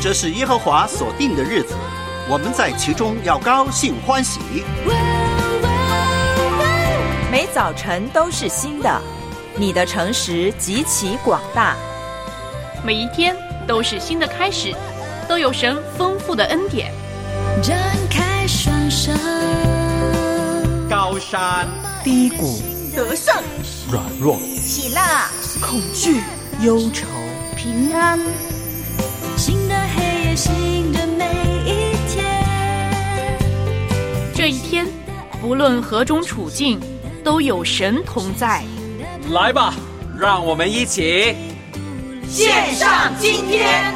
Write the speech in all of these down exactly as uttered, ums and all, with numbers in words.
这是耶和华所定的日子，我们在其中要高兴欢喜。 每早晨都是新的，你的诚实极其广大。 每一天都是新的开始，都有神丰富的恩典。 展开双手， 高山低谷， 得胜软弱， 喜乐恐惧忧愁， 平安。 新的黑夜，新的每一天。 这一天不论何种处境，都有神同在。 来吧，让我们一起献上今天。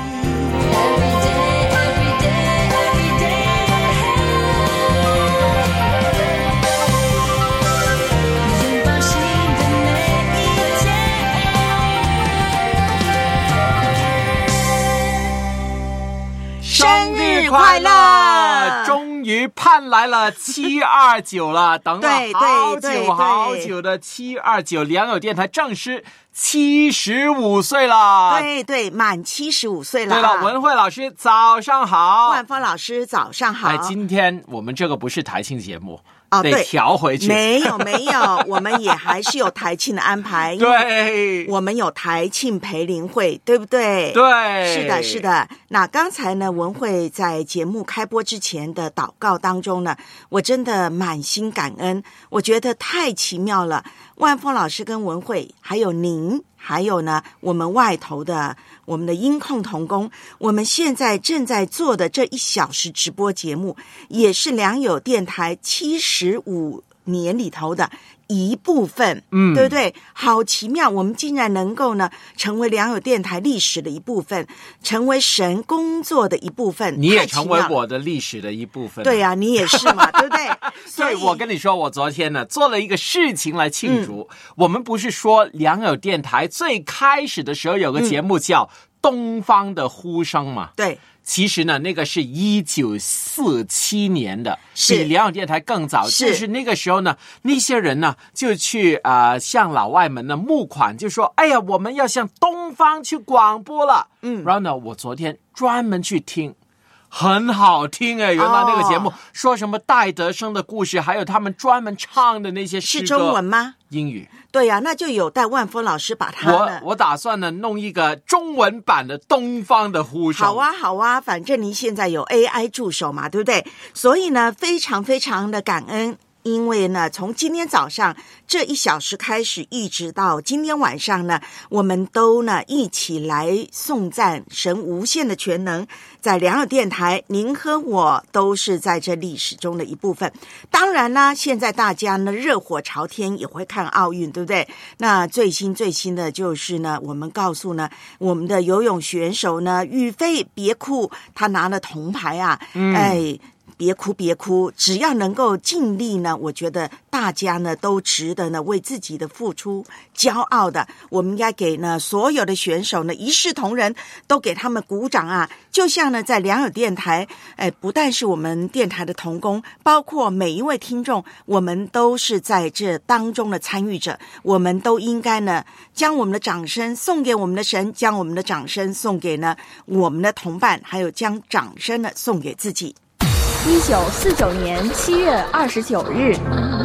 生日快乐！终于盼来了七二九了，等了好久好久的七二九，良友电台正式七十五岁了。 对对，满七十五岁了。 对了，文慧老师早上好。 万芳老师早上好。 哎，今天我们这个不是台庆节目。 哦， 得调回去。 没有没有，我们也还是有台庆的安排。 对， 我们有台庆培灵会，对不对？ 对， 是的，是的。那刚才呢，文慧在节目开播之前的祷告当中呢，我真的满心感恩，我觉得太奇妙了。万峰老师跟文慧，还有您，还有呢，我们外头的我们的音控同工，我们现在正在做的这一小时直播节目，也是良友电台七十五年里头的一部分，嗯，对不对？好奇妙，我们竟然能够呢，成为良友电台历史的一部分，成为神工作的一部分。 你也成为我的历史的一部分。 对啊，你也是嘛，对不对？ 所以我跟你说，我昨天呢做了一个事情来庆祝。嗯、我们不是说良友电台最开始的时候有个节目叫《东方的呼声》嘛？ 对。 其实呢，那个是一九四七年的，比良友电台更早。是就是那个时候呢，那些人呢就去啊、呃、向老外们呢募款，就说：“哎呀，我们要向东方去广播了。”嗯，然后呢，我昨天专门去听。很好听哎，原来那个节目、哦、说什么戴德生的故事，还有他们专门唱的那些诗歌。 是中文吗？ 英语。 对呀、啊，那就有待万峰老师把它我我打算呢弄一个中文版的东方的呼声。 好啊好啊，反正您现在有 A I 助手嘛，对不对？所以呢，非常非常的感恩。因为呢，从今天早上这一小时开始，一直到今天晚上呢，我们都呢一起来颂赞神无限的全能。在良友电台，您和我都是在这历史中的一部分。当然啦，现在大家呢热火朝天，也会看奥运，对不对？那最新最新的就是呢，我们告诉呢我们的游泳选手呢宇飞别哭，他拿了铜牌啊，嗯、哎。别哭别哭，只要能够尽力呢，我觉得大家呢都值得呢为自己的付出骄傲的。我们应该给呢所有的选手呢一视同仁，都给他们鼓掌啊！就像呢在良友电台，哎，不但是我们电台的同工，包括每一位听众，我们都是在这当中的参与者。我们都应该呢将我们的掌声送给我们的神，将我们的掌声送给呢我们的同伴，还有将掌声呢送给自己。 一九四九年七月二十九日，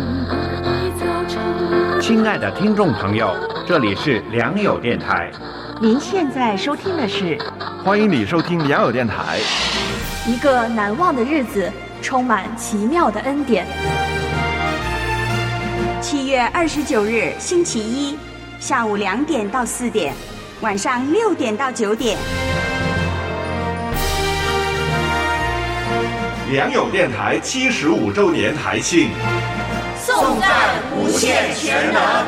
亲爱的听众朋友，这里是良友电台。 您现在收听的是， 欢迎你收听良友电台。 一个难忘的日子，充满奇妙的恩典。 七月二十九日星期一，下午两点到四点，晚上六点到九点。 良友电台七十五周年台庆， 颂赞无限全能。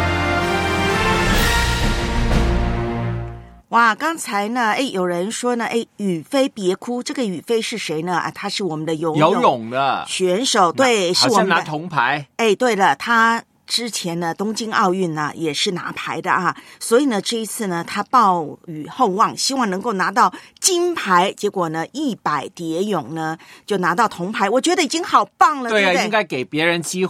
哇，刚才呢，哎，有人说呢，哎，宇飞别哭，这个宇飞是谁呢？啊，他是我们的游泳游泳的选手，对，是我们的拿铜牌。 哎，对了，他之前呢，东京奥运呢也是拿牌的啊，所以呢，这一次呢，他抱以厚望，希望能够拿到金牌。结果呢，一百蝶泳呢就拿到铜牌，我觉得已经好棒了， 对啊， 对不对？ 应该给别人机会。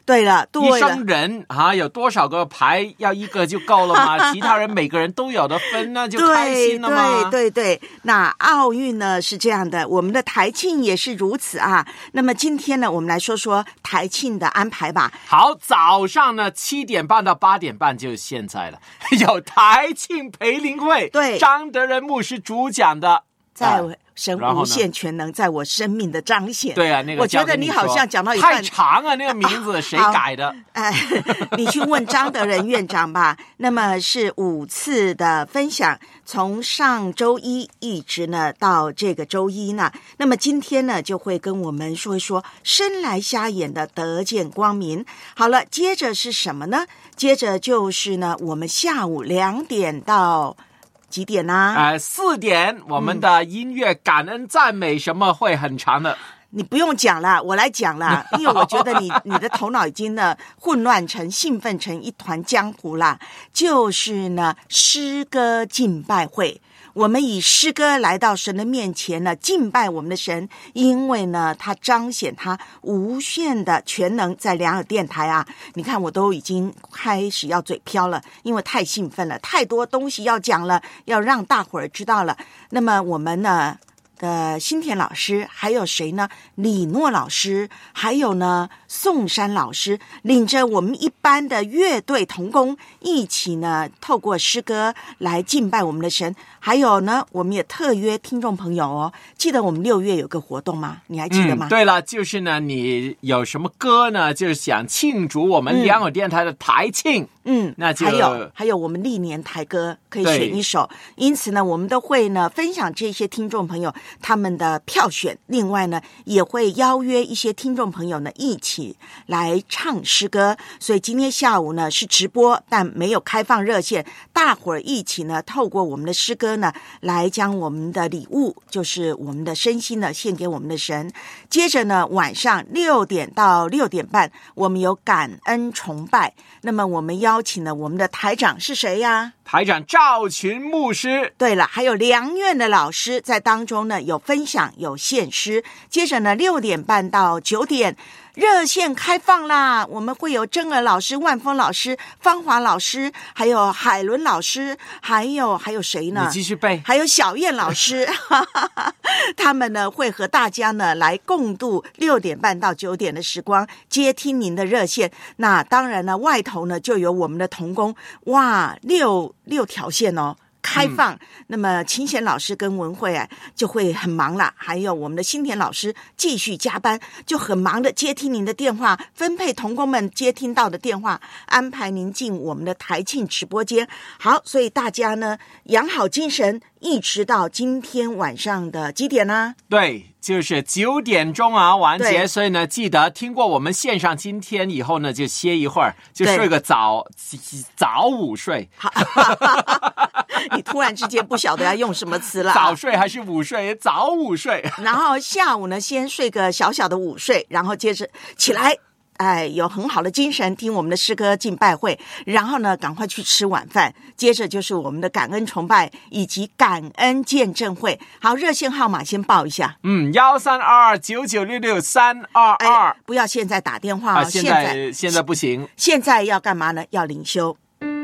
对了，对了， 一生人啊，有多少个牌要一个就够了吗？其他人每个人都有的分，那就开心了吗？ 对对对，那奥运呢是这样的，我们的台庆也是如此啊。那么今天呢，我们来说说台庆的安排吧。 好，早上呢七点半到八点半就是现在了，有台庆培灵会， 对， 张德仁牧师主讲的， 在神无限全能在我生命的彰显。 对啊，那个我觉得你好像讲到一半太长啊，那个名字谁改的？ 哎，你去问张德仁院长吧。那么是五次的分享，从上周一一直呢到这个周一呢。那么今天呢就会跟我们说一说生来瞎眼的得见光明。好了，接着是什么呢？接着就是呢，我们下午两点到几点呢、啊？ 呃，四点，我们的音乐感恩赞美什么会很长的。 你不用讲了，我来讲了，因为我觉得你你的头脑已经呢混乱成、兴奋成一团浆糊啦。就是呢，诗歌敬拜会。我们以诗歌来到神的面前呢，敬拜我们的神，因为呢，他彰显他无限的全能。在两耳电台啊，你看我都已经开始要嘴飘了，因为太兴奋了，太多东西要讲了，要让大伙儿知道了。那么我们呢的新田老师，还有谁呢？李诺老师，还有呢宋山老师，领着我们一般的乐队同工一起呢，透过诗歌来敬拜我们的神。还有呢，我们也特约听众朋友哦，记得我们六月有个活动吗？你还记得吗？ 嗯、对了，就是呢，你有什么歌呢？就是想庆祝我们两耳电台的台庆。 嗯， 那就还有还有我们历年台歌可以选一首，因此呢，我们都会呢分享这些听众朋友他们的票选，另外呢也会邀约一些听众朋友呢一起来唱诗歌。所以今天下午呢是直播，但没有开放热线，大伙儿一起呢透过我们的诗歌呢来将我们的礼物，就是我们的身心呢献给我们的神。接着呢晚上六点到六点半，我们有感恩崇拜，那么我们邀请了我们的台长是谁呀？ 台长赵群牧师。 对了，还有良院的老师在当中呢，有分享，有献诗。接着呢，六点半到九点，热线开放啦！我们会有真儿老师、万峰老师、芳华老师，还有海伦老师，还有还有谁呢？ 你继续背。 还有小燕老师，他们呢会和大家呢来共度六点半到九点的时光，接听您的热线。那当然呢，外头呢就有我们的同工，哇，六六条线哦。开放、嗯、那么秦贤老师跟文慧啊就会很忙了，还有我们的新田老师继续加班，就很忙的接听您的电话，分配同工们接听到的电话，安排您进我们的台庆直播间。好，所以大家呢养好精神，一直到今天晚上的几点呢？ 对，就是九点钟啊完结，所以呢记得听过我们线上今天以后呢就歇一会儿，就睡个早早午睡。 你突然之间不晓得要用什么词了， 早睡还是午睡？早午睡。 然后下午呢先睡个小小的午睡，然后接着起来，哎，有很好的精神听我们的诗歌敬拜会，然后呢赶快去吃晚饭，接着就是我们的感恩崇拜以及感恩见证会。好，热线号码先报一下， 嗯，幺三二二九九六六三二二， 不要现在打电话、哦啊、现在现在现在不行， 现在要干嘛呢？要灵修。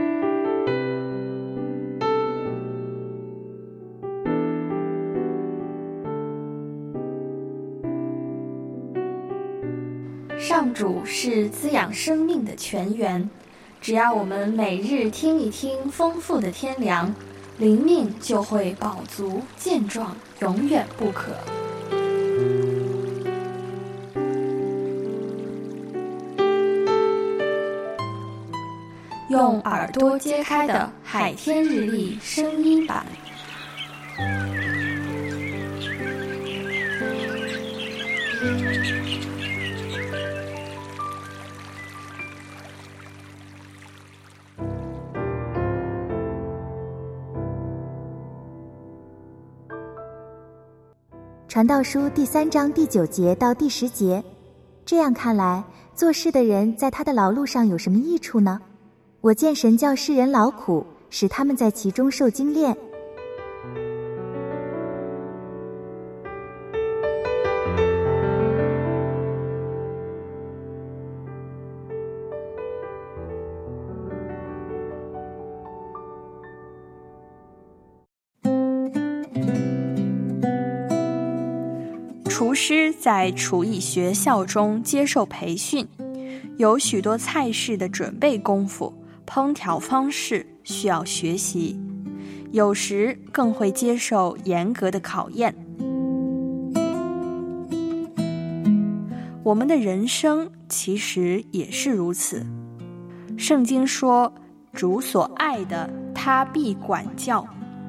上主是滋养生命的泉源，只要我们每日听一听丰富的天粮，灵命就会饱足健壮，永远不渴。用耳朵揭开的海天日历声音版。 传道书第三章第九节到第十节，这样看来，做事的人在他的劳碌上有什么益处呢？我见神叫世人劳苦，使他们在其中受精炼。 厨师在厨艺学校中接受培训，有许多菜式的准备功夫、烹调方式需要学习，有时更会接受严格的考验。我们的人生其实也是如此。圣经说，主所爱的，他必管教。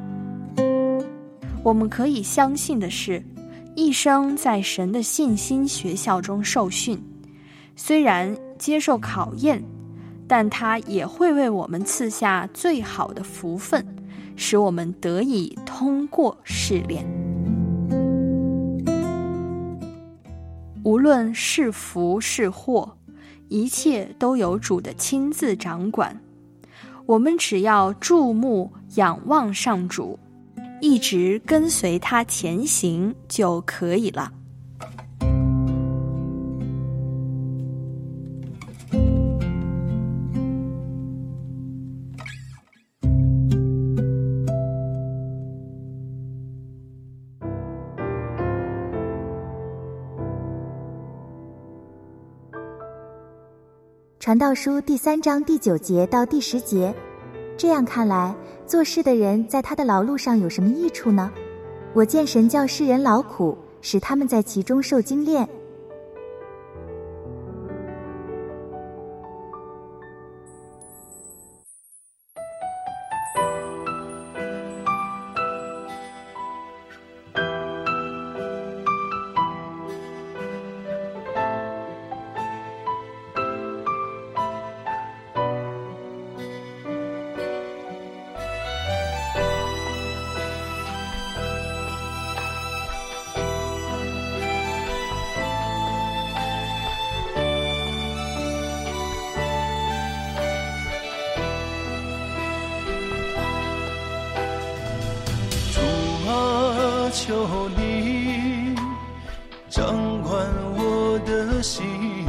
我们可以相信的是，一生在神的信心学校中受训，虽然接受考验，但他也会为我们赐下最好的福分，使我们得以通过试炼。无论是福是祸，一切都有主的亲自掌管。我们只要注目仰望上主，一直跟随他前行就可以了。 传道书第三章第九节到第十节，这样看来，做事的人在他的劳碌上有什么益处呢？我见神叫世人劳苦，使他们在其中受精炼。 求你掌管我的心，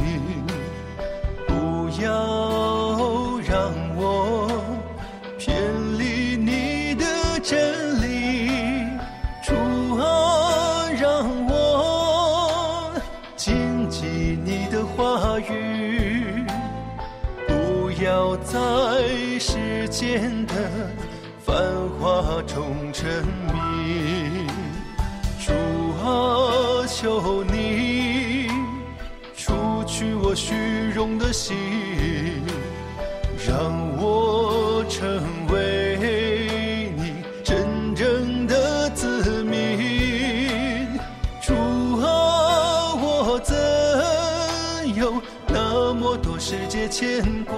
不要让我偏离你的真理，主啊，让我谨记你的话语，不要在世间的繁华中沉迷。主啊，求你除去我虚荣的心，让我成为你真正的子民。主啊，我怎有那么多世界牵挂，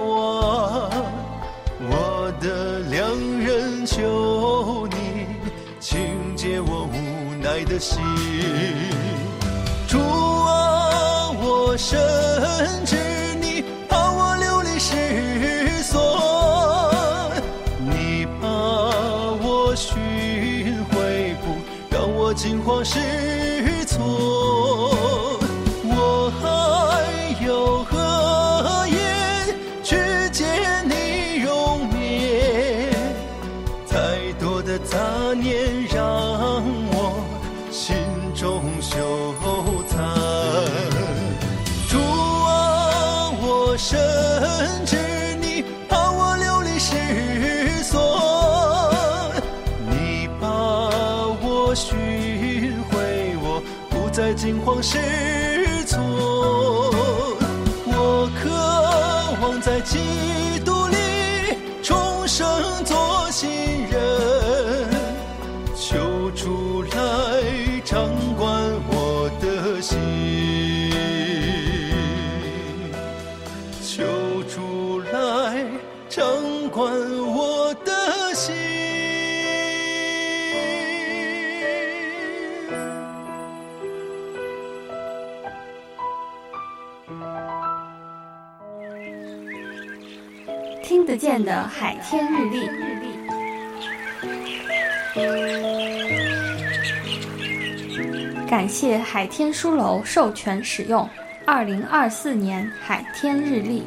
我的良人，求你请解我无奈的心。主啊，我深知你怕我流离失所，你把我寻回，不让我惊慌失措。我还有何言去见你容颜？太多的杂念让我心中羞惭。主啊，我深知你怕我流离失所，你把我寻回，我不再惊慌失措。我渴望在基督里重生做新人，求主来掌管我的心，求主来掌管我的心。 听得见的海天日历，感谢海天书楼授权使用二零二四年海天日历。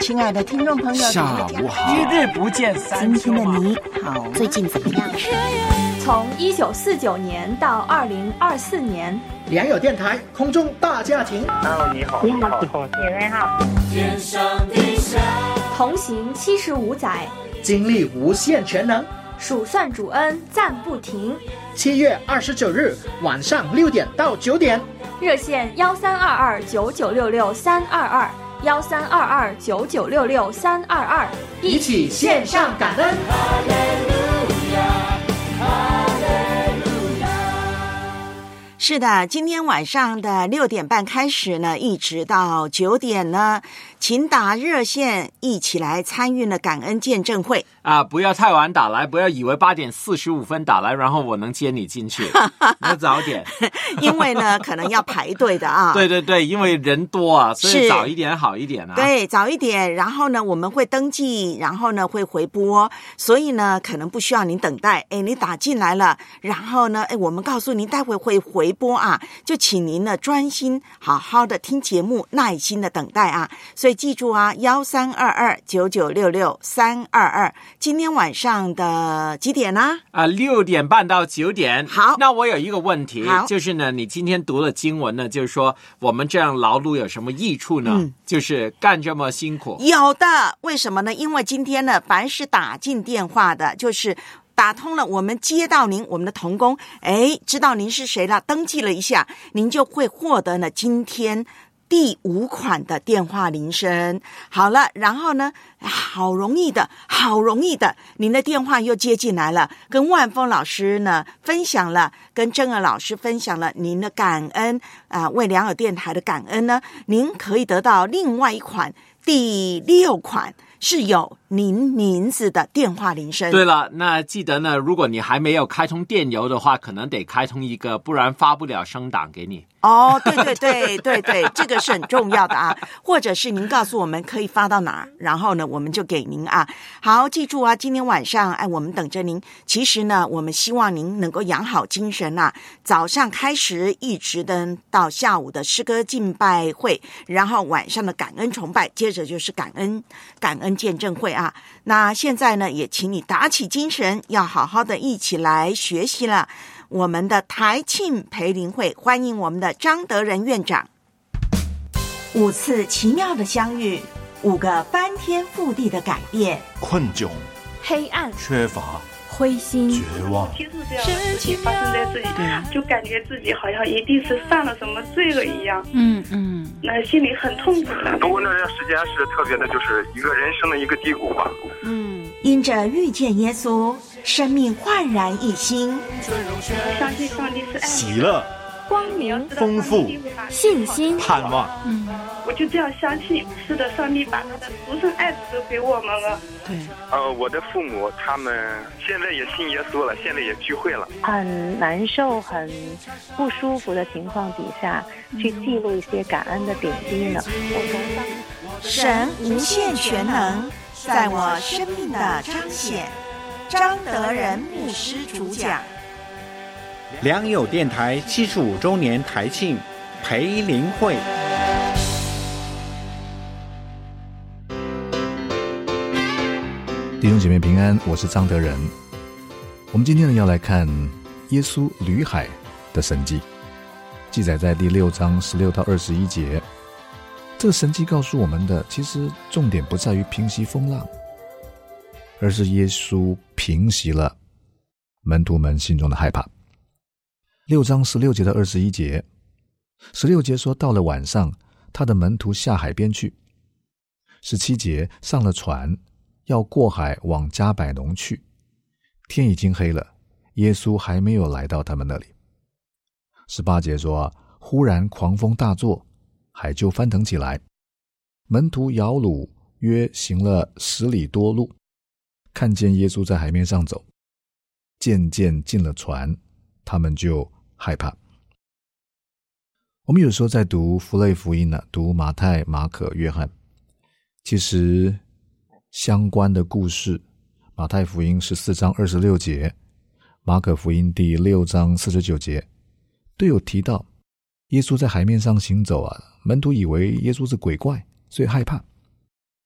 亲爱的听众朋友， 下午好，一日不见三秋马。今天的你好，最近怎么样？ 从一九四九年到二零二四年， 良友电台空中大家庭。 哦，你好，你好， 你们好。 天上地下， 同行七十五载， 经历无限全能， 数算主恩赞不停。 七月二十九日晚上六点到九点， 热线幺三二二九九六六三二二。幺三二二九九六六三二二， 一起线上感恩。 哈利路亚，哈利路亚。 是的，今天晚上的六点半开始呢，一直到九点呢，请打热线一起来参与了感恩见证会啊！不要太晚打来，不要以为八点四十五分打来，然后我能接你进去，要早点， 因为呢可能要排队的啊。 对对对，因为人多啊，所以早一点好一点啊。 对，早一点，然后呢我们会登记，然后呢会回播，所以呢可能不需要您等待。哎，你打进来了，然后呢，哎，我们告诉您待会会回播啊，就请您呢专心好好的听节目，耐心的等待啊。所以记住啊，幺三二二九九六六三二二。今天晚上的几点呢？ 啊，六点半到九点。 好， 那我有一个问题，就是呢，你今天读了经文呢，就是说我们这样劳碌有什么益处呢？嗯，就是干这么辛苦。 有的，为什么呢？因为今天呢，凡是打进电话的，就是打通了，我们接到您，我们的同工，哎，知道您是谁了，登记了一下，您就会获得呢今天第五款的电话铃声。好了，然后呢，好容易的，好容易的，您的电话又接进来了，跟万峰老师呢分享了，跟真儿老师分享了您的感恩啊、呃，为良友电台的感恩呢，您可以得到另外一款第六款。是有您名字的电话铃声。 对了，那记得呢，如果你还没有开通电邮的话，可能得开通一个，不然发不了声档给你。 哦，对对对对对，这个是很重要的啊。或者是您告诉我们可以发到哪儿，然后呢，我们就给您啊。好，记住啊，今天晚上哎，我们等着您。其实呢，我们希望您能够养好精神啊。早上开始一直的到下午的诗歌敬拜会，然后晚上的感恩崇拜，接着就是感恩感恩见证会啊。那现在呢，也请你打起精神，要好好的一起来学习了。我们的台庆培灵会，欢迎我们的张德仁院长。五次奇妙的相遇，五个翻天覆地的改变， 困窘、 黑暗、 缺乏、 灰心、 绝望。 其实这样的事情发生在自己，就感觉自己好像一定是犯了什么罪恶一样。 嗯嗯， 那心里很痛苦的。 不过那段时间是特别的，就是一个人生的一个低谷吧。 嗯，因着遇见耶稣，生命焕然一新。 相信上帝是爱喜乐、 光明、 丰富、 信心、 盼望。 嗯，我就这样相信，是的，上帝把他的独生爱子都给我们了。 对， 呃，我的父母他们现在也信耶稣了，现在也聚会了。 很难受、很不舒服的情况底下，去记录一些感恩的点滴呢。 神无限全能，在我生命的彰显。张德仁牧师主讲。 良友电台七十五周年台庆培灵会。 弟兄姐妹平安，我是张德仁。我们今天呢要来看耶稣旅海的神迹，记载在第六章十六到二十一节。这个神迹告诉我们的，其实重点不在于平息风浪，而是耶稣平息了门徒们心中的害怕。六章十六节到二十一节，十六节说到了晚上，他的门徒下海边去。十七节上了船，要过海往加百农去，天已经黑了，耶稣还没有来到他们那里。十八节说，忽然狂风大作，海就翻腾起来，门徒摇橹约行了十里多路，看见耶稣在海面上走，渐渐进了船，他们就害怕。我们有时候在读福类福音呢、啊，读马太、马可、约翰，其实相关的故事，马太福音十四章二十六节，马可福音第六章四十九节，都有提到耶稣在海面上行走啊，门徒以为耶稣是鬼怪，所以害怕。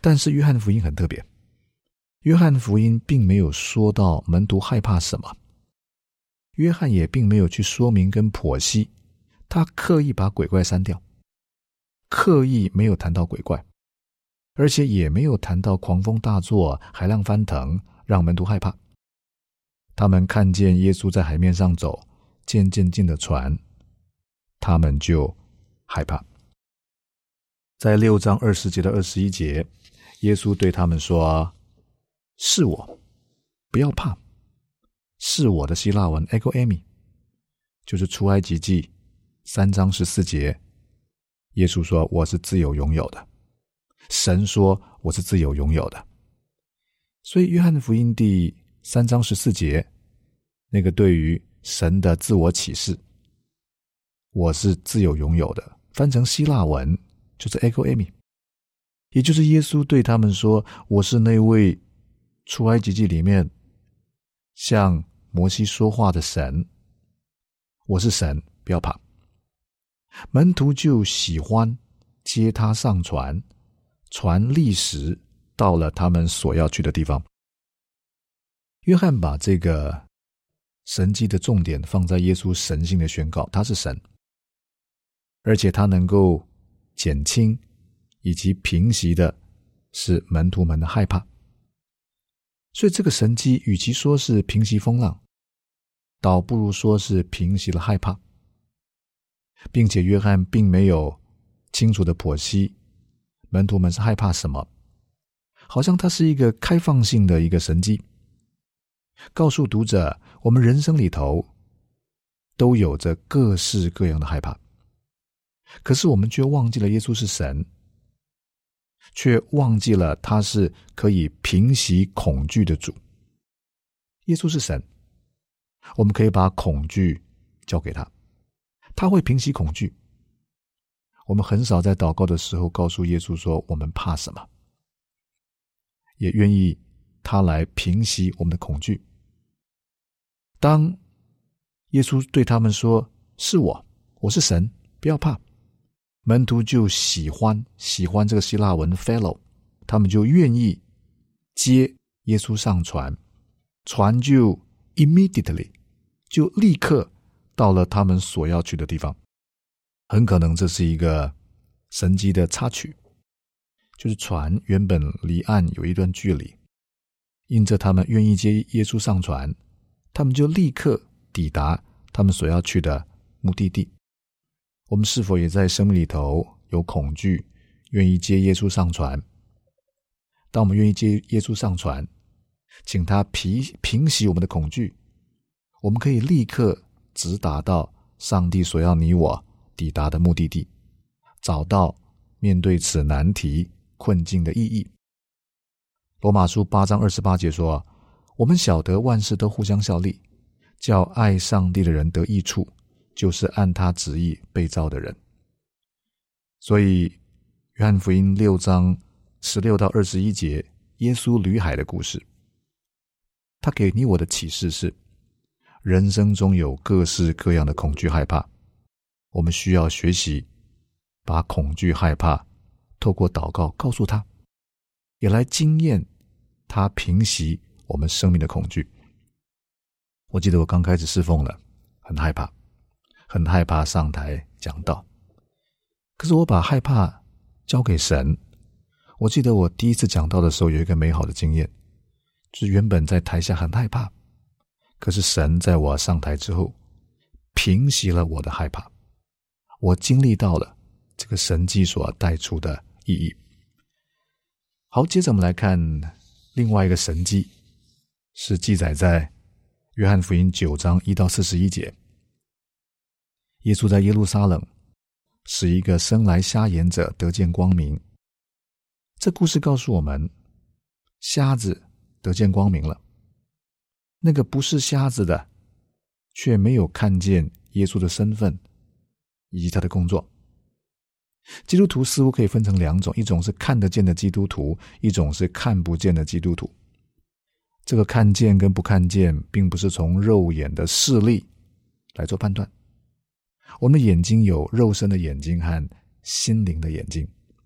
但是约翰福音很特别，约翰福音并没有说到门徒害怕什么，约翰也并没有去说明跟剖析，他刻意把鬼怪删掉，刻意没有谈到鬼怪，而且也没有谈到狂风大作、海浪翻腾，让门徒害怕。他们看见耶稣在海面上走，渐渐进了船，他们就害怕。在六章二十节到二十一节，耶稣对他们说：是我，不要怕。是我的希腊文 ego eimi， 就是出埃及记三章十四节，耶稣说我是自由拥有的，神说我是自由拥有的。所以约翰福音第三章十四节，那个对于神的自我启示，我是自由拥有的，翻成希腊文就是 ego eimi， 也就是耶稣对他们说，我是那位出埃及记里面向摩西说话的神，我是神，不要怕。门徒就喜欢接他上船，船立时到了他们所要去的地方。约翰把这个神迹的重点放在耶稣神性的宣告，他是神，而且他能够减轻以及平息的是门徒们的害怕。所以这个神迹与其说是平息风浪，倒不如说是平息了害怕，并且约翰并没有清楚的剖析门徒们是害怕什么，好像它是一个开放性的一个神迹，告诉读者我们人生里头都有着各式各样的害怕，可是我们却忘记了耶稣是神，却忘记了他是可以平息恐惧的主。耶稣是神，我们可以把恐惧交给他，他会平息恐惧。我们很少在祷告的时候告诉耶稣说我们怕什么，也愿意他来平息我们的恐惧。当耶稣对他们说是我，我是神，不要怕，门徒就喜欢喜欢这个希腊文 fellow， 他们就愿意接耶稣上船，船就 immediately 就立刻到了他们所要去的地方。很可能这是一个神迹的插曲，就是船原本离岸有一段距离，因着他们愿意接耶稣上船，他们就立刻抵达他们所要去的目的地。我们是否也在生命里头有恐惧，愿意接耶稣上船？当我们愿意接耶稣上船，请他平平息我们的恐惧，我们可以立刻直达到上帝所要你我抵达的目的地，找到面对此难题困境的意义。罗马书八章二十八节说，我们晓得万事都互相效力，叫爱上帝的人得益处，就是按他旨意被造的人。所以约翰福音六章十六到二十一节，耶稣旅海的故事，他给你我的启示是，人生中有各式各样的恐惧害怕，我们需要学习把恐惧害怕透过祷告告诉他，也来经验他平息我们生命的恐惧。我记得我刚开始侍奉了，很害怕很害怕上台讲道，可是我把害怕交给神。我记得我第一次讲道的时候有一个美好的经验，就是原本在台下很害怕，可是神在我上台之后平息了我的害怕，我经历到了这个神迹所带出的意义。好，接着我们来看另外一个神迹，是记载在约翰福音九章一到四十一节。耶稣在耶路撒冷使一个生来瞎眼者得见光明。这故事告诉我们，瞎子得见光明了，那个不是瞎子的却没有看见耶稣的身份以及他的工作。基督徒似乎可以分成两种，一种是看得见的基督徒，一种是看不见的基督徒。这个看见跟不看见并不是从肉眼的视力来做判断，我们的眼睛有肉身的眼睛和心灵的眼睛。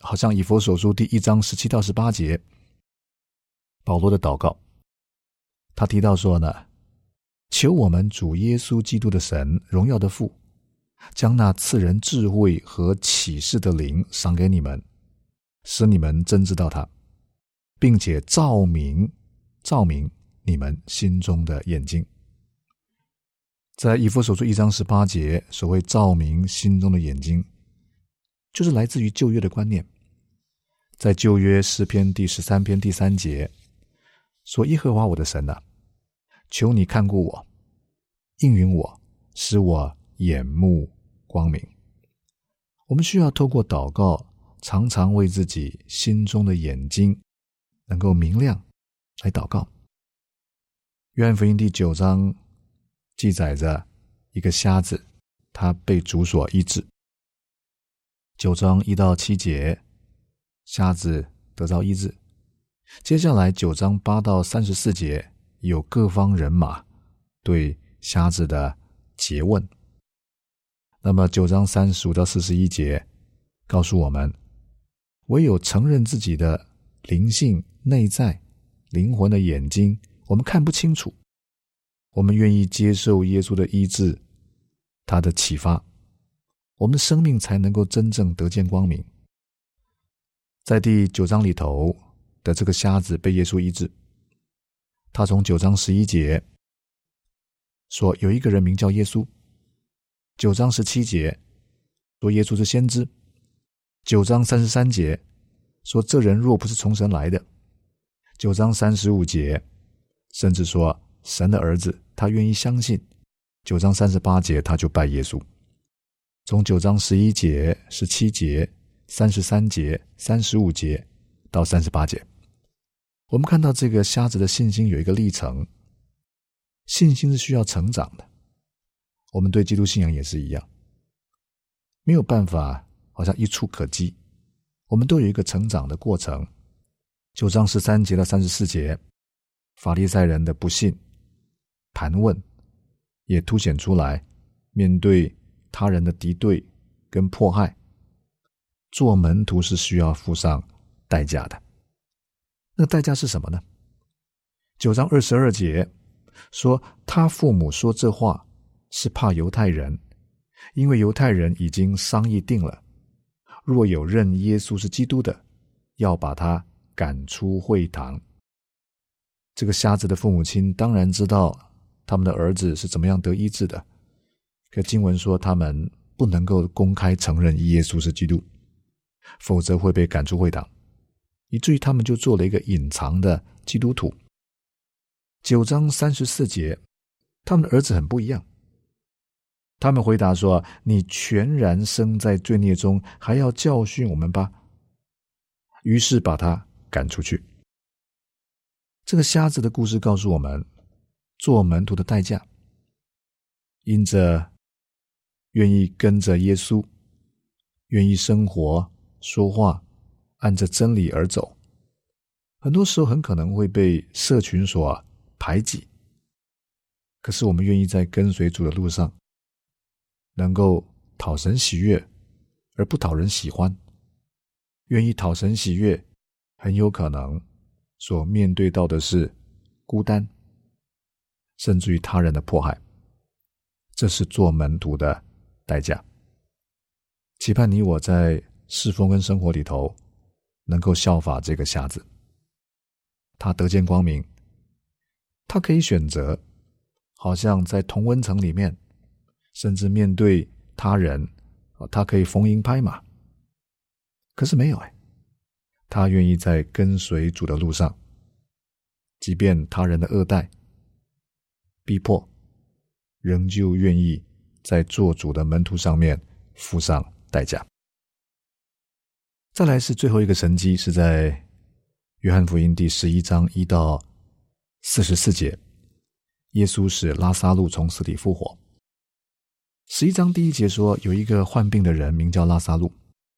好像以弗所书第一章十七到十八节，保罗的祷告，他提到说呢，求我们主耶稣基督的神，荣耀的父，将那赐人智慧和启示的灵赏给你们，使你们真知道他，并且照明照明你们心中的眼睛。在以弗所书一章十八节，所谓照明心中的眼睛，就是来自于旧约的观念。在旧约诗篇第十三篇第三节说，耶和华我的神啊，求你看顾我，应允我，使我眼目光明。我们需要透过祷告，常常为自己心中的眼睛能够明亮来祷告。约翰福音第九章记载着一个瞎子，他被主所医治。九章一到七节，瞎子得到医治。接下来九章八到三十四节，有各方人马对瞎子的诘问。那么九章三十五到四十一节告诉我们，唯有承认自己的灵性内在灵魂的眼睛我们看不清楚，我们愿意接受耶稣的医治，他的启发，我们的生命才能够真正得见光明。在第九章里头的这个瞎子被耶稣医治，他从九章十一节说有一个人名叫耶稣，九章十七节说耶稣是先知，九章三十三节说这人若不是从神来的，九章三十五节甚至说神的儿子，他愿意相信，九章三十八节他就拜耶稣。从九章十一节、十七节、三十三节、三十五节到三十八节，我们看到这个瞎子的信心有一个历程。信心是需要成长的，我们对基督信仰也是一样，没有办法好像一触可及，我们都有一个成长的过程。九章十三节到三十四节，法利赛人的不信盘问也凸显出来，面对他人的敌对跟迫害，做门徒是需要付上代价的。那代价是什么呢？九章二十二节说，他父母说这话是怕犹太人，因为犹太人已经商议定了，若有认耶稣是基督的，要把他赶出会堂。这个瞎子的父母亲当然知道他们的儿子是怎么样得医治的，可经文说他们不能够公开承认耶稣是基督，否则会被赶出会堂，以至于他们就做了一个隐藏的基督徒。九章三十四节，他们的儿子很不一样，他们回答说，你全然生在罪孽中，还要教训我们吧。于是把他赶出去。这个瞎子的故事告诉我们做门徒的代价，因着愿意跟着耶稣，愿意生活说话按着真理而走，很多时候很可能会被社群所排挤，可是我们愿意在跟随主的路上能够讨神喜悦而不讨人喜欢，愿意讨神喜悦，很有可能所面对到的是孤单，甚至于他人的迫害，这是做门徒的代价。期盼你我在侍奉跟生活里头能够效法这个瞎子，他得见光明，他可以选择好像在同温层里面，甚至面对他人他可以逢迎拍马，可是没有哎，他愿意在跟随主的路上，即便他人的恶待逼迫，仍旧愿意在做主的门徒上面付上代价。再来是最后一个神迹，是在约翰福音第十一章一到四十四节，耶稣使拉撒路从死里复活。十一章第一节说，有一个患病的人名叫拉撒路。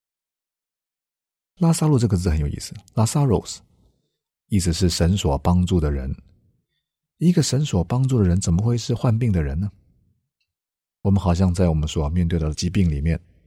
拉撒路这个字很有意思，拉撒罗斯意思是神所帮助的人。一个神所帮助的人怎么会是患病的人呢？我们好像在我们所面对到的疾病里面，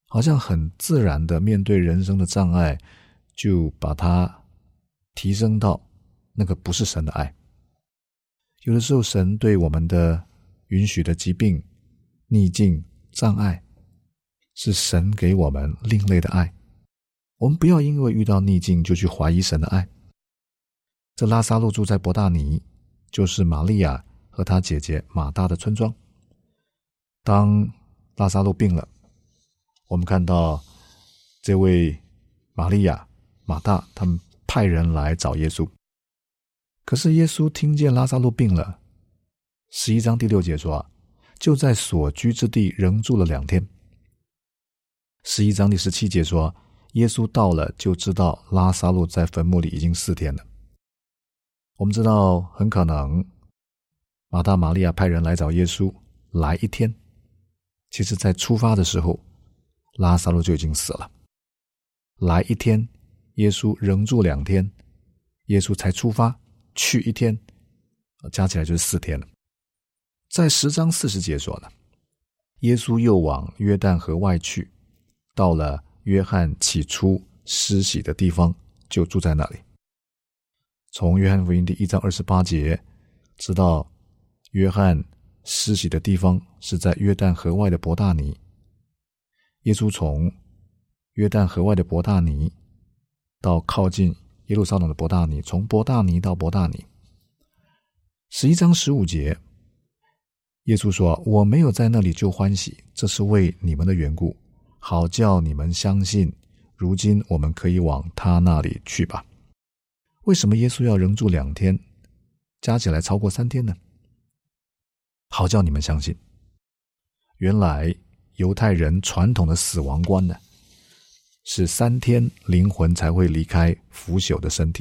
好像很自然的面对人生的障碍，就把它提升到那个不是神的爱。有的时候神对我们的允许的疾病、逆境、障碍，是神给我们另类的爱。我们不要因为遇到逆境就去怀疑神的爱。这拉撒路住在伯大尼，就是玛利亚和她姐姐马大的村庄。当拉撒路病了，我们看到这位玛利亚、马大他们派人来找耶稣。可是耶稣听见拉撒路病了，十一章第六节说，就在所居之地仍住了两天。十一章第十七节说，耶稣到了就知道拉撒路在坟墓里已经四天了。我们知道很可能马大玛利亚派人来找耶稣来一天，其实在出发的时候拉撒路就已经死了。来一天，耶稣仍住两天，耶稣才出发去一天，加起来就是四天了。在十章四十节说呢，耶稣又往约旦河外去，到了约翰起初施洗的地方，就住在那里。从约翰福音第一章二十八节知道约翰施洗的地方是在约旦河外的伯大尼。耶稣从约旦河外的伯大尼到靠近耶路撒冷的伯大尼，从伯大尼到伯大尼。十一章十五节耶稣说，我没有在那里就欢喜，这是为你们的缘故，好叫你们相信，如今我们可以往他那里去吧。为什么耶稣要仍住两天，加起来超过三天呢？好叫你们相信。原来犹太人传统的死亡观呢，是三天灵魂才会离开腐朽的身体。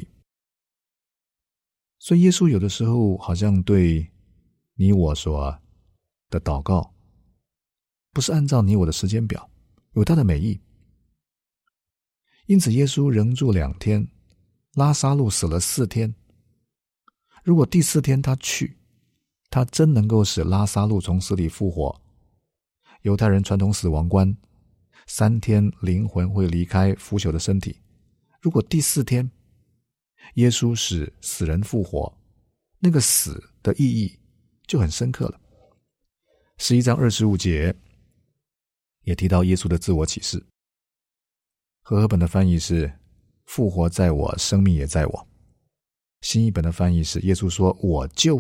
所以耶稣有的时候好像对你我所的祷告，不是按照你我的时间表，有他的美意。因此耶稣仍住两天，拉撒路死了四天。如果第四天他去，他真能够使拉撒路从死里复活。犹太人传统死亡观，三天灵魂会离开腐朽的身体。如果第四天耶稣使死人复活，那个死的意义就很深刻了。十一章二十五节也提到耶稣的自我启示，和合本的翻译是复活在我，生命也在我。新译本的翻译是耶稣说，我就是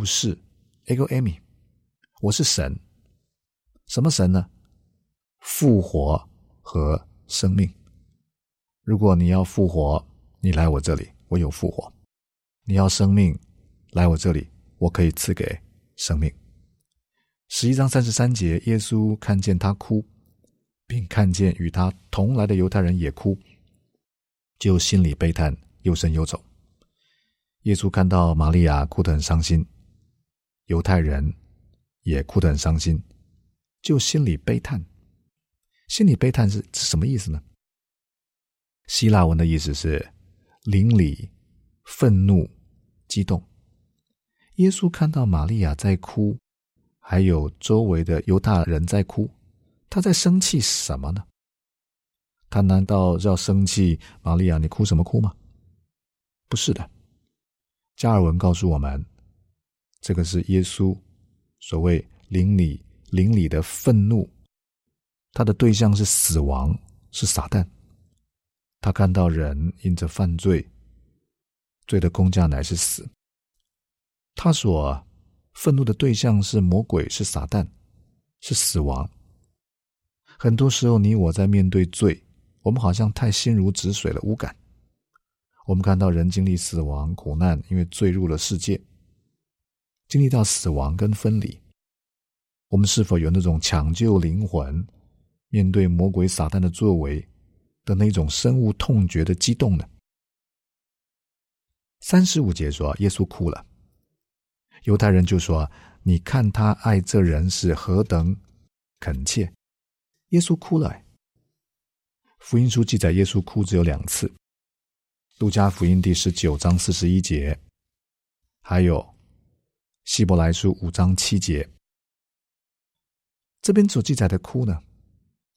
Ego Eimi， 我是神。什么神呢？复活和生命。如果你要复活，你来我这里，我有复活。你要生命，来我这里，我可以赐给生命。十一章三十三节，耶稣看见他哭，并看见与他同来的犹太人也哭，就心里悲叹，忧深忧愁。耶稣看到玛利亚哭得很伤心，犹太人也哭得很伤心，就心里悲叹。心里悲叹是什么意思呢？希腊文的意思是邻里、愤怒、激动。耶稣看到玛利亚在哭，还有周围的犹太人在哭，他在生气什么呢？他难道要生气玛利亚你哭什么哭吗？不是的。加尔文告诉我们，这个是耶稣所谓邻里邻里的愤怒，他的对象是死亡，是撒旦。他看到人因着犯罪，罪的工价乃是死。他所愤怒的对象是魔鬼，是撒旦，是死亡。很多时候你我在面对罪，我们好像太心如止水了，无感。我们看到人经历死亡苦难，因为罪入了世界，经历到死亡跟分离，我们是否有那种抢救灵魂，面对魔鬼撒旦的作为的那种深恶痛绝的激动呢？三十五节说耶稣哭了，犹太人就说，你看他爱这人是何等恳切。耶稣哭了。福音书记载耶稣哭只有两次，路加福音第十九章四十一节，还有希伯来书五章七节。这边所记载的哭呢，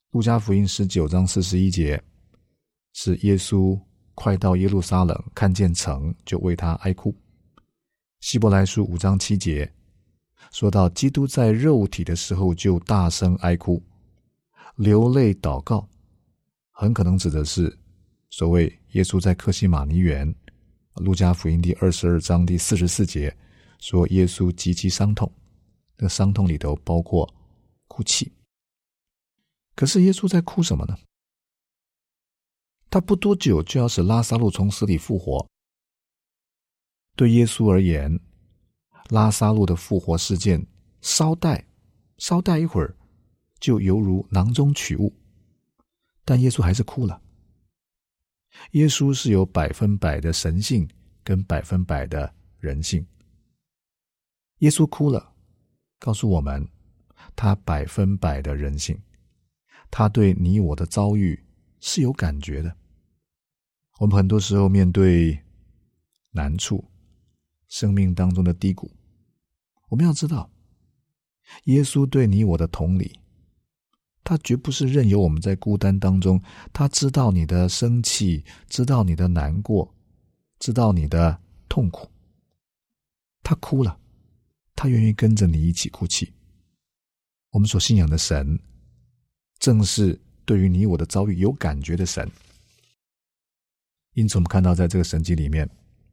路加福音十九章四十一节是耶稣快到耶路撒冷，看见城就为他哀哭。希伯来书五章七节说到基督在肉体的时候就大声哀哭，流泪祷告，很可能指的是所谓耶稣在客西马尼园。路加福音第二十二章第四十四节说耶稣极其伤痛，那个伤痛里头包括哭泣。可是耶稣在哭什么呢？他不多久就要使拉撒路从死里复活。对耶稣而言，拉撒路的复活事件稍待稍待一会儿就犹如囊中取物，但耶稣还是哭了。耶稣是有百分百的神性跟百分百的人性。耶稣哭了，告诉我们他百分百的人性，他对你我的遭遇是有感觉的。我们很多时候面对难处，生命当中的低谷，我们要知道耶稣对你我的同理，他绝不是任由我们在孤单当中，他知道你的生气，知道你的难过，知道你的痛苦，他哭了，他愿意跟着你一起哭泣。我们所信仰的神正是对于你我的遭遇有感觉的神。因此我们看到在这个神迹里面，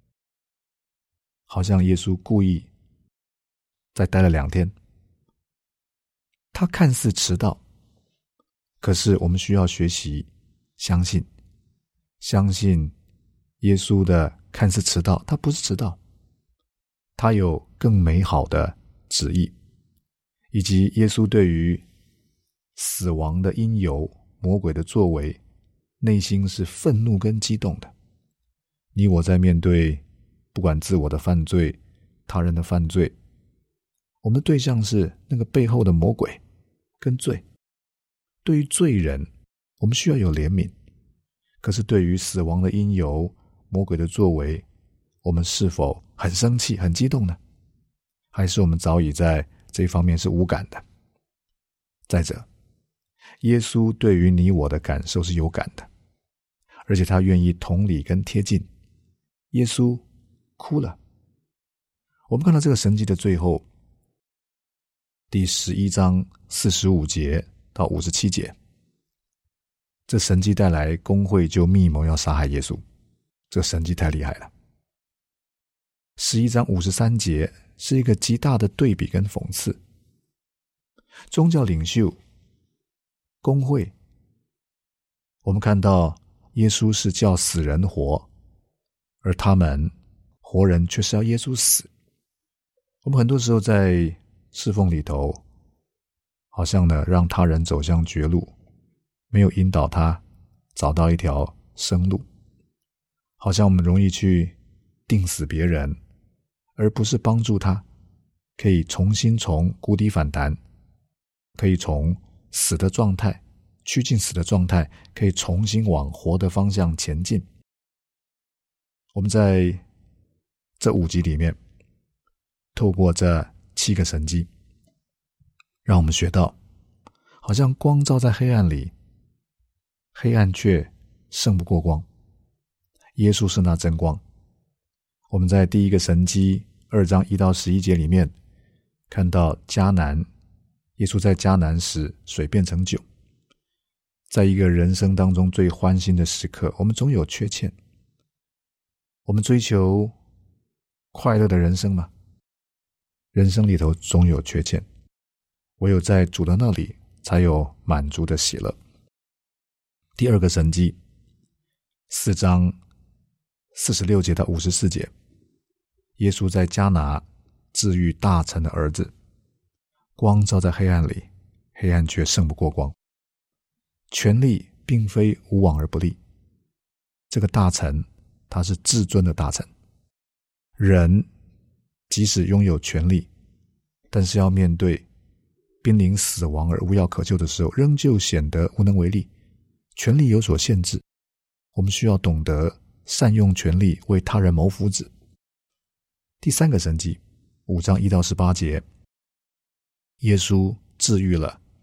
好像耶稣故意再待了两天，他看似迟到，可是我们需要学习相信相信耶稣的看似迟到，他不是迟到，他有更美好的旨意，以及耶稣对于死亡的因由，魔鬼的作为，内心是愤怒跟激动的。你我在面对不管自我的犯罪，他人的犯罪，我们的对象是那个背后的魔鬼跟罪。对于罪人，我们需要有怜悯，可是对于死亡的因由，魔鬼的作为，我们是否很生气很激动呢？还是我们早已在这一方面是无感的？再者，耶稣对于你我的感受是有感的，而且他愿意同理跟贴近。耶稣哭了。我们看到这个神迹的最后，第十一章四十五节到五十七节，这神迹带来公会就密谋要杀害耶稣，这神迹太厉害了。十一章五十三节是一个极大的对比跟讽刺。宗教领袖公会，我们看到耶稣是叫死人活，而他们活人却是要耶稣死。我们很多时候在侍奉里头，好像呢让他人走向绝路，没有引导他找到一条生路，好像我们容易去定死别人，而不是帮助他可以重新从谷底反弹，可以从死的状态趋近死的状态，可以重新往活的方向前进。我们在这五集里面，透过这七个神迹，让我们学到，好像光照在黑暗里，黑暗却胜不过光。耶稣是那真光。我们在第一个神迹二章一到十一节里面看到迦南，耶稣在迦南使水变成酒。在一个人生当中最欢欣的时刻，我们总有缺欠。我们追求快乐的人生吗？人生里头总有缺欠，唯有在主的那里才有满足的喜乐。第二个神迹四章四十六节到五十四节，耶稣在迦拿治愈大臣的儿子，光照在黑暗里，黑暗却胜不过光。权力并非无往而不利，这个大臣他是至尊的大臣。人即使拥有权力，但是要面对濒临死亡而无药可救的时候，仍旧显得无能为力。权力有所限制，我们需要懂得善用权力为他人谋福祉。第三个神迹五章一到十八节，耶稣治愈了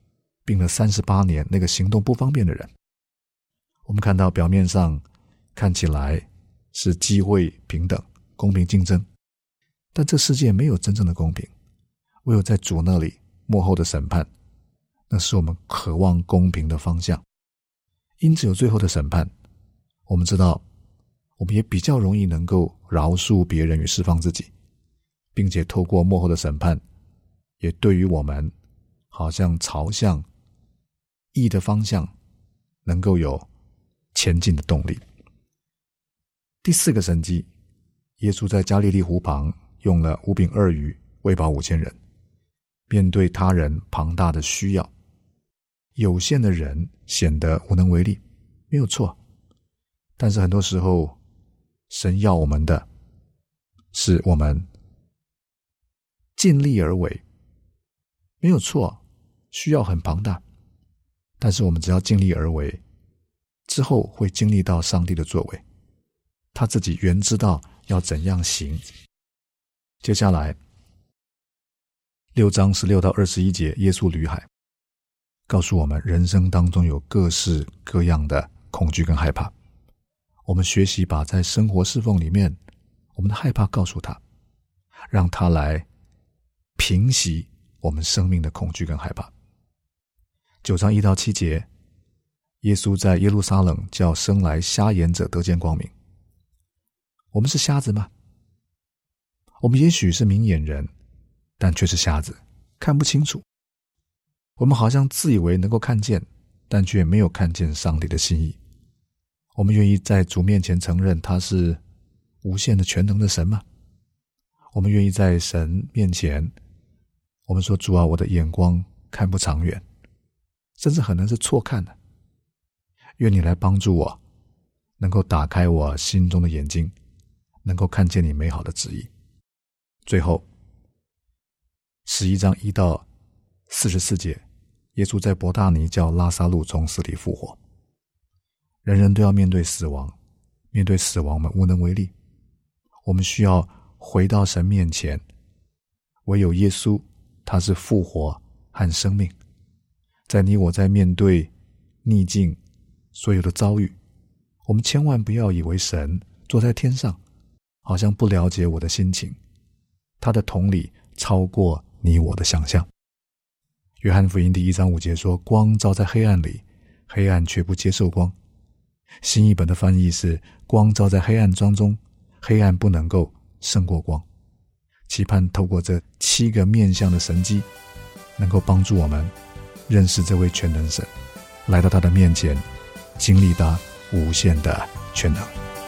病了三十八年那个行动不方便的人。我们看到表面上看起来是机会平等、公平竞争，但这世界没有真正的公平，唯有在主那里幕后的审判，那是我们渴望公平的方向。因此有最后的审判，我们知道我们也比较容易能够饶恕别人与释放自己，并且透过幕后的审判，也对于我们好像朝向义的方向能够有前进的动力。第四个神迹，耶稣在加利利湖旁用了五饼二鱼喂饱五千人。面对他人庞大的需要，有限的人显得无能为力，没有错。但是很多时候，神要我们的是我们尽力而为，没有错，需要很庞大，但是我们只要尽力而为，之后会经历到上帝的作为，他自己原知道要怎样行。接下来六章十六到二十一节，耶稣旅海告诉我们，人生当中有各式各样的恐惧跟害怕。我们学习把在生活侍奉里面我们的害怕告诉他，让他来平息我们生命的恐惧跟害怕。九章一到七节，耶稣在耶路撒冷叫生来瞎眼者得见光明。我们是瞎子吗？我们也许是明眼人，但却是瞎子，看不清楚。我们好像自以为能够看见，但却没有看见上帝的心意。我们愿意在主面前承认他是无限的全能的神吗？我们愿意在神面前，我们说，主啊，我的眼光看不长远，甚至可能是错看的。愿你来帮助我，能够打开我心中的眼睛，能够看见你美好的旨意。最后十一章一到四十四节，耶稣在伯大尼叫拉撒路从死里复活。人人都要面对死亡，面对死亡我们无能为力，我们需要回到神面前。唯有耶稣，他是复活和生命。在你我在面对逆境所有的遭遇，我们千万不要以为神坐在天上，好像不了解我的心情，他的同理超过你我的想象。约翰福音第一章五节说，光照在黑暗里，黑暗却不接受光。新译本的翻译是，光照在黑暗当中，黑暗不能够胜过光。期盼透过这七个面向的神迹，能够帮助我们认识这位全能神，来到他的面前，经历他无限的全能。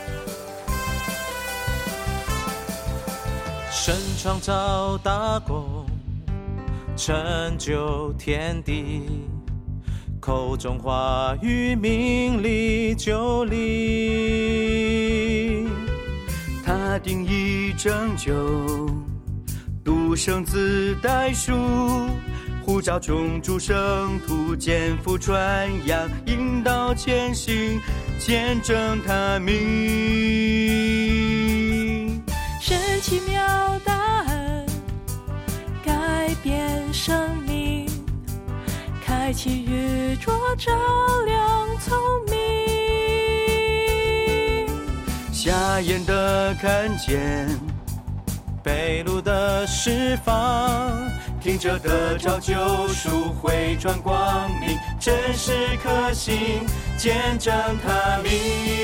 神创造大功，成就天地，口中话语命里就立。他定义拯救，独生子代赎，呼召众诸圣徒，肩负传扬，引导前行，见证他名。 神奇妙大恩，改变生命，开启宇宙，照亮聪明。 瞎眼的看见，被掳的释放，听者得着救赎，回转光明，真实可信，见证他名。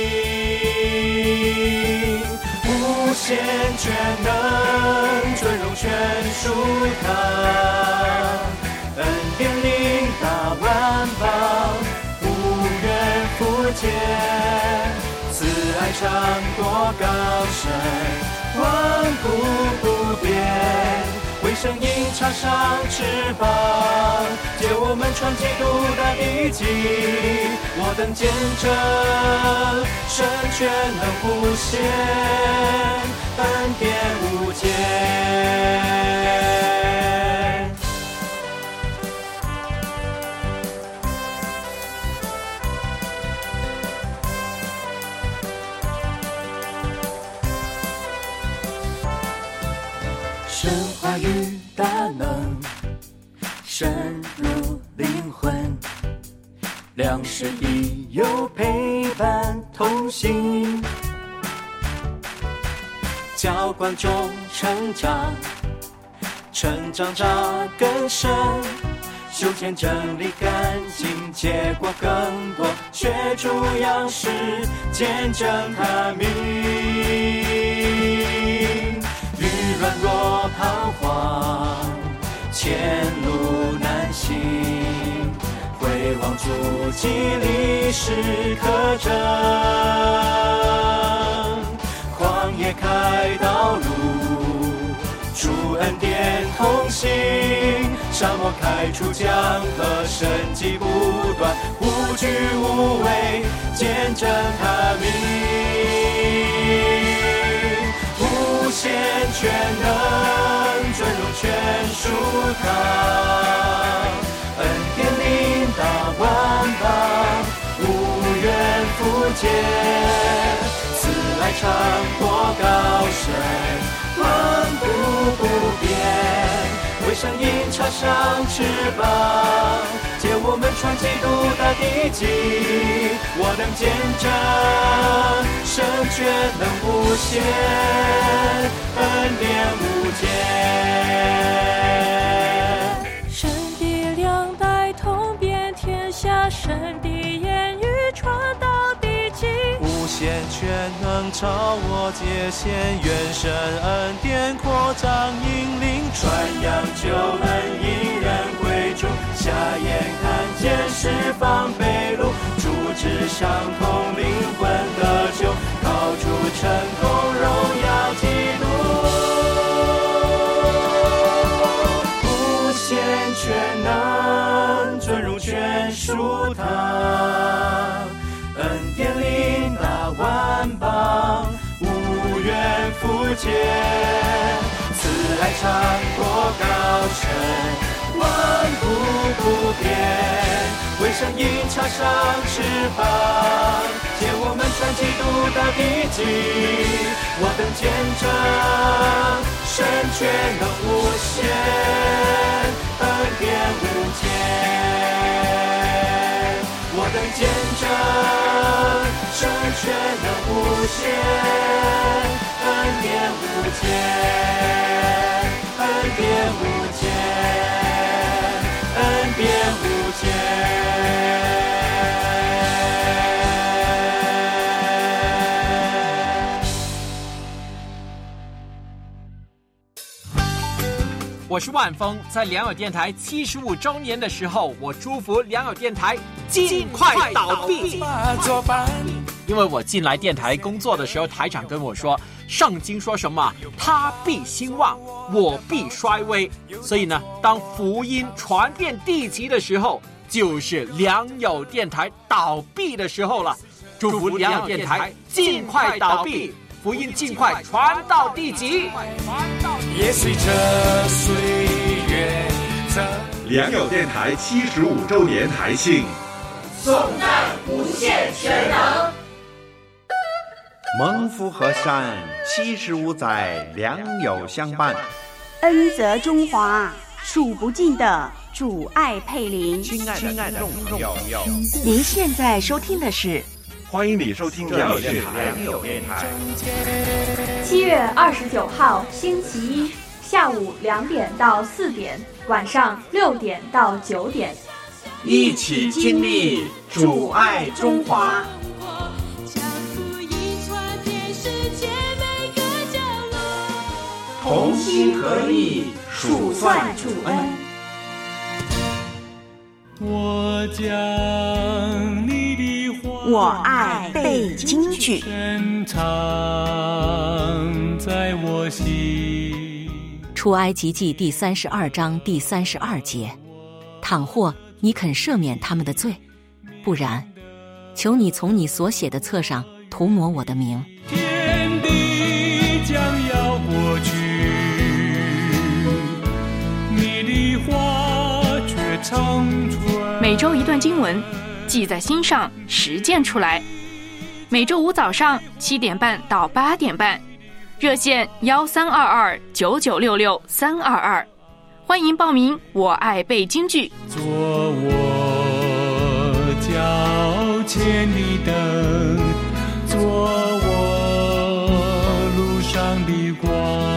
无限全能，尊荣全属他，恩典领大万邦，无缘复见，慈爱长多高深，万古不变，为生命插上翅膀，借我们传基督的笔记，我等见证神全能无限，恩典无间。神话语大能，深入灵魂， 良师益友陪伴同行，教观众成长，成长长更深，修炼真理干净，结果更多，学主样式，见证他名。遇软弱彷徨，前路难行，回望主激励时刻征，旷野开道路，主恩典同行，沙漠开出江河，生机不断，无惧无畏，见证他名。无限全能，尊荣全属他，恩典领导万邦，无缘复见，此来长阔高深，万古不变，为神鹰插上翅膀，借我们传基督的地基，我能见证神权能无限，恩典无间。 神的两代同遍天下，神的言语传到地极， 无限全能超我界限，愿神恩典扩张引领，传扬救恩引人归主，瞎眼看见释放被掳，主治伤痛灵魂得救，靠主成功荣耀基督。无限全能尊荣全属他，恩典领导万邦，无缘复见，慈爱长阔高深，万古不变，为神鹰插上翅膀，借我们传基督的地基，我等见证神权能无限，恩典无间。我等见证神权能无限，恩典无间，恩典无间，恩典无间。 我是万峰，在良友电台七十五周年的时候，我祝福良友电台尽快倒闭。因为我进来电台工作的时候，台长跟我说，圣经说什么？他必兴旺，我必衰微。所以呢，当福音传遍地极的时候，就是良友电台倒闭的时候了。祝福良友电台尽快倒闭，福音尽快传到地极。 也随着岁月良友电台七十五周年台庆， 颂赞无限全能。 蒙福河山七十五载，良友相伴， 恩泽中华，数不尽的主爱配邻。 亲爱的听众朋友，您现在收听的是。 欢迎你收听良友电台。 七月二十九号星期一下午两点到四点，晚上六点到九点， 一起经历主爱中华。同心合意，数算主恩。 我将你的我爱背京剧， 深藏在我心。 出埃及记第三十二章第三十二节：倘或你肯赦免他们的罪，不然，求你从你所写的册上涂抹我的名。 天地将要过去，你的话却长存。 每周一段经文，记在心上，实践出来。每周五早上七点半到八点半，热线幺三二二九九六六三二二，欢迎报名。我爱背京剧。 做我家千里灯，做我路上的光。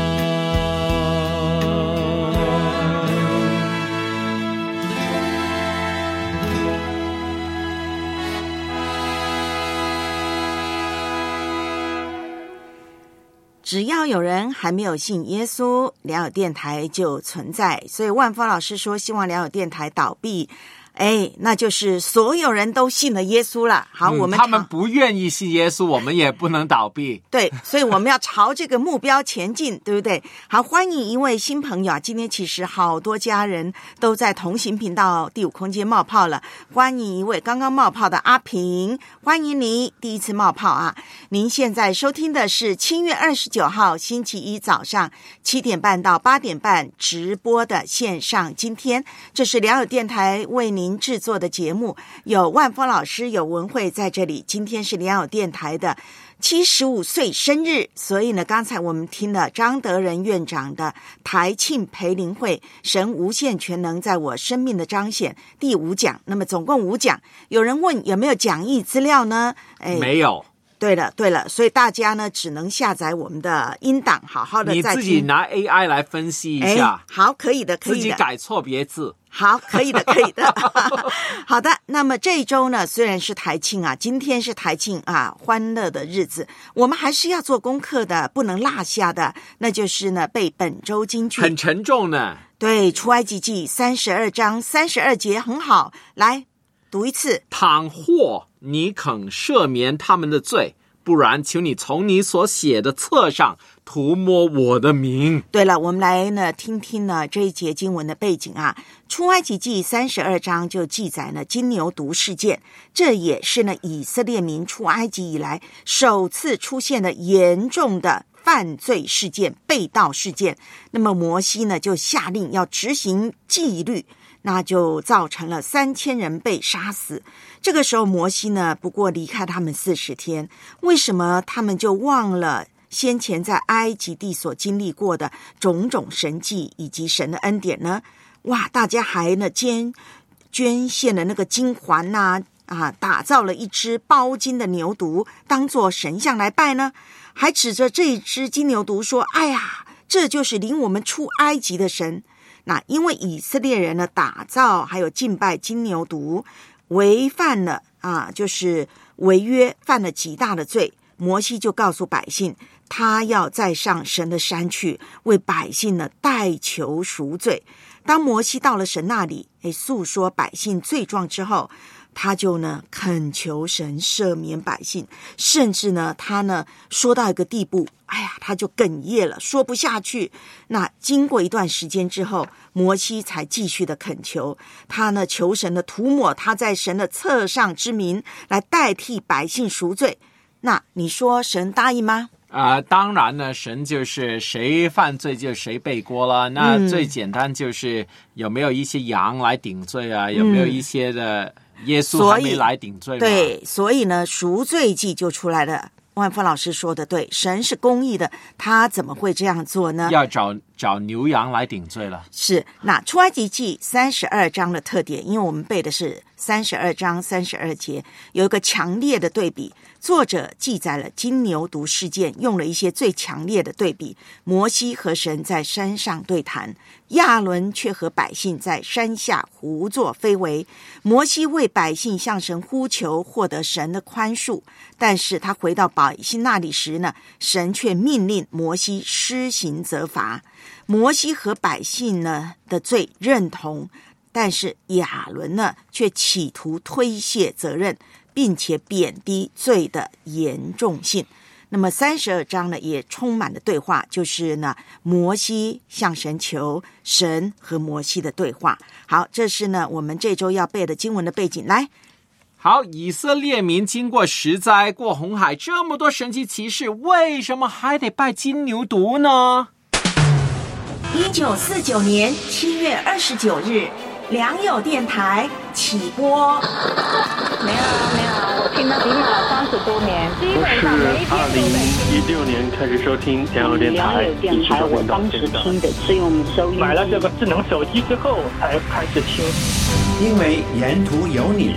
只要有人还没有信耶稣，良友电台就存在。所以万峰老师说希望良友电台倒闭，哎，那就是所有人都信了耶稣了。好， 嗯、 我们他们不愿意信耶稣，我们也不能倒闭。 对，所以我们要朝这个目标前进，对不对？好，欢迎一位新朋友啊！今天其实好多家人都在同行频道第五空间冒泡了。欢迎一位刚刚冒泡的阿平，欢迎你第一次冒泡啊！您现在收听的是七月二十九号星期一早上七点半到八点半直播的线上。今天这是良友电台为您制作的节目，有万峰老师，有文慧在这里。今天是良友电台的七十五岁生日，所以呢，刚才我们听了张德仁院长的台庆培灵会神无限全能在我生命的彰显第五讲，那么总共五讲。有人问有没有讲义资料呢？哎， 没有。 对了对了，所以大家呢只能下载我们的音档，好好的再听。 你自己拿 A I 来分析一下。 好，可以的，可以的。 自己改错别字。 好，可以的，可以的。好的，那么这一周呢，虽然是台庆啊，今天是台庆啊，欢乐的日子，我们还是要做功课的，不能落下的，那就是呢背本周金句， 很沉重呢。 对，出埃及记三十二章三十二节很好，来读一次。 倘或你肯赦免他们的罪，不然求你从你所写的册上涂抹我的名。 对了，我们来呢听听呢这一节经文的背景啊。出埃及记三十二章就记载了金牛犊事件，这也是呢以色列民出埃及以来首次出现的严重的犯罪事件、被盗事件。那么摩西呢就下令要执行纪律，那就造成了三千人被杀死。这个时候摩西呢不过离开他们四十天，为什么他们就忘了先前在埃及地所经历过的种种神迹以及神的恩典呢？哇，大家还呢捐捐献了那个金环呐、啊，啊，打造了一只包金的牛犊当作神像来拜呢，还指着这一只金牛犊说：“哎呀，这就是领我们出埃及的神。”那因为以色列人呢打造还有敬拜金牛犊，违犯了啊，就是违约，犯了极大的罪。摩西就告诉百姓，他要再上神的山去，为百姓呢代求赎罪。当摩西到了神那里，哎，诉说百姓罪状之后，他就呢恳求神赦免百姓，甚至呢他呢说到一个地步，哎呀，他就哽咽了，说不下去。那经过一段时间之后，摩西才继续的恳求，他呢求神的涂抹他在神的册上之名，来代替百姓赎罪。那你说神答应吗？ 啊、呃，当然呢，神就是谁犯罪就谁背锅了。那最简单就是有没有一些羊来顶罪啊？嗯、有没有一些的耶稣还没来顶罪吗？ 对，所以呢，赎罪祭就出来了。万峰老师说的对，神是公义的，他怎么会这样做呢？ 要找找牛羊来顶罪了。 是，那出埃及记三十二章的特点，因为我们背的是三十二章三十二节，有一个强烈的对比。作者记载了金牛犊事件，用了一些最强烈的对比。摩西和神在山上对谈，亚伦却和百姓在山下胡作非为。摩西为百姓向神呼求，获得神的宽恕，但是他回到百姓那里时呢，神却命令摩西施行责罚。摩西和百姓呢的罪认同，但是亚伦呢却企图推卸责任，并且贬低罪的严重性。那么三十二章呢也充满了对话，就是呢摩西向神求，神和摩西的对话。好，这是呢我们这周要背的经文的背景。来， 好，以色列民经过十灾，过红海，这么多神奇奇事，为什么还得拜金牛犊呢？ 一九四九年七月二十九日，良友电台起播。 没有没有，我听了比你老三十多年，基本上每一天二零一六年开始收听良友电台， 电台我当时听的是用收音， 买了这个智能手机之后才开始听。 因为沿途有你，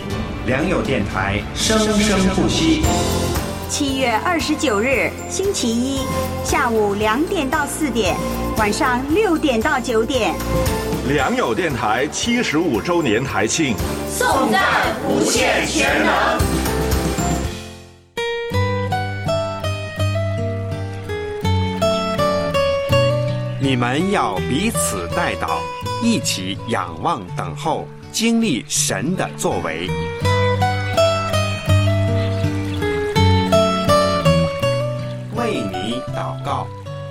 良友电台，生生不息。 七月二十九日星期一下午两点到四点，晚上六点到九点， 良友电台七十五周年台庆， 颂赞无限全能。 你们要彼此代祷，一起仰望等候，经历神的作为。为你祷告。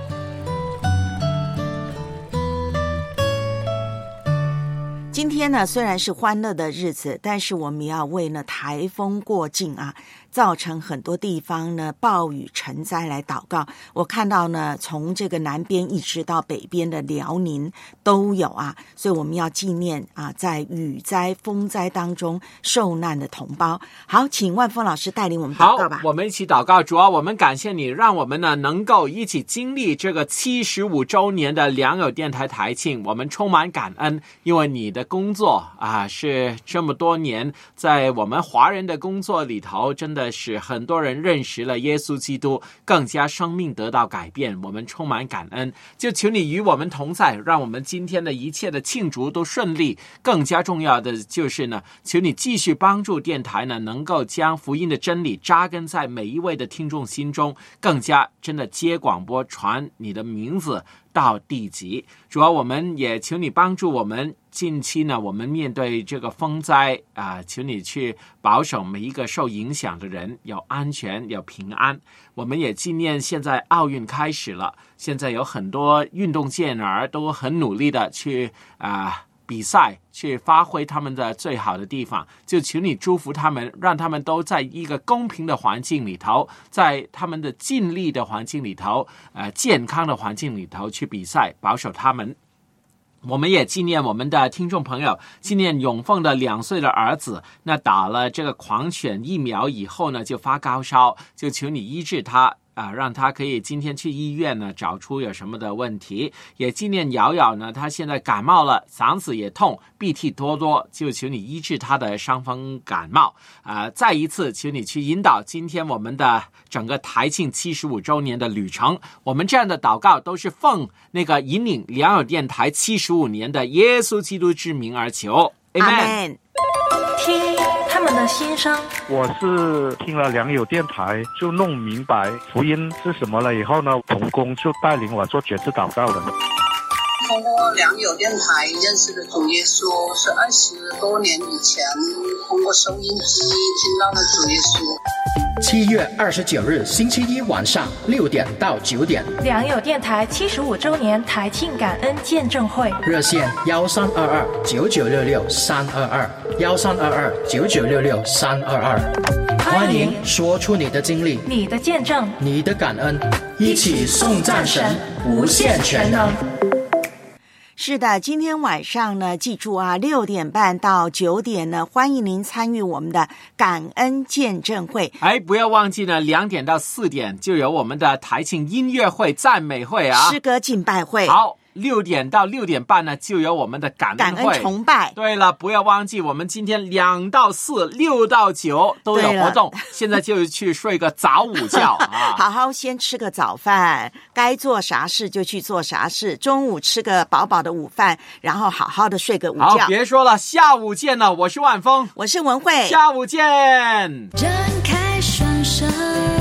今天呢，虽然是欢乐的日子，但是我们要为呢台风过境啊，造成很多地方呢暴雨成灾来祷告。我看到呢，从这个南边一直到北边的辽宁都有啊，所以我们要纪念啊，在雨灾、风灾当中受难的同胞。好，请万峰老师带领我们祷告吧。 好，我们一起祷告。主啊，我们感谢你，让我们呢能够一起经历这个七十五周年的良友电台台庆，我们充满感恩，因为你的工作啊是这么多年在我们华人的工作里头，真的使很多人认识了耶稣基督，更加生命得到改变，我们充满感恩。就求你与我们同在，让我们今天的一切的庆祝都顺利。更加重要的就是呢，求你继续帮助电台呢，能够将福音的真理扎根在每一位的听众心中，更加真的接广播传你的名字到地极。主要我们也求你帮助我们，近期呢我们面对这个风灾啊，求你去保守每一个受影响的人有安全有平安。我们也纪念现在奥运开始了，现在有很多运动健儿都很努力的去啊比赛，去发挥他们的最好的地方，就求你祝福他们，让他们都在一个公平的环境里头，在他们的尽力的环境里头，呃，健康的环境里头去比赛，保守他们。我们也纪念我们的听众朋友，纪念永凤的两岁的儿子，那打了这个狂犬疫苗以后呢，就发高烧，就求你医治他啊，让他可以今天去医院呢找出有什么的问题。也纪念瑶瑶呢，他现在感冒了，嗓子也痛，鼻涕多多，就求你医治他的伤风感冒啊、呃！再一次求你去引导今天我们的整个台庆七十五周年的旅程。我们这样的祷告都是奉那个引领良友电台七十五年的耶稣基督之名而求。Amen。 听他们的心声。 我是听了良友电台，就弄明白福音是什么了以后呢，同工就带领我做决志祷告的。 通过良友电台认识的主耶稣，是二十多年以前通过收音机听到的主耶稣。 七月二十九日星期一晚上六点到九点， 良友电台七十五周年台庆感恩见证会， 热线幺三二二九九六六三二二幺三二二九九六六三二二，欢迎说出你的经历、 你的见证、 你的感恩，一起颂赞神，无限全能。 是的，今天晚上呢，记住啊，六点半到九点呢，欢迎您参与我们的感恩见证会。 哎，不要忘记呢，两点到四点就有我们的台庆音乐会、赞美会啊， 诗歌敬拜会。 好。六点到六点半呢，就有我们的感恩会、 感恩崇拜。 对了，不要忘记，我们今天两到四、六到九都有活动。现在就去睡个早午觉啊！ 好好先吃个早饭，该做啥事就去做啥事。中午吃个饱饱的午饭，然后好好的睡个午觉。 好，别说了，下午见了。我是万峰， 我是文慧， 下午见。 展开双手。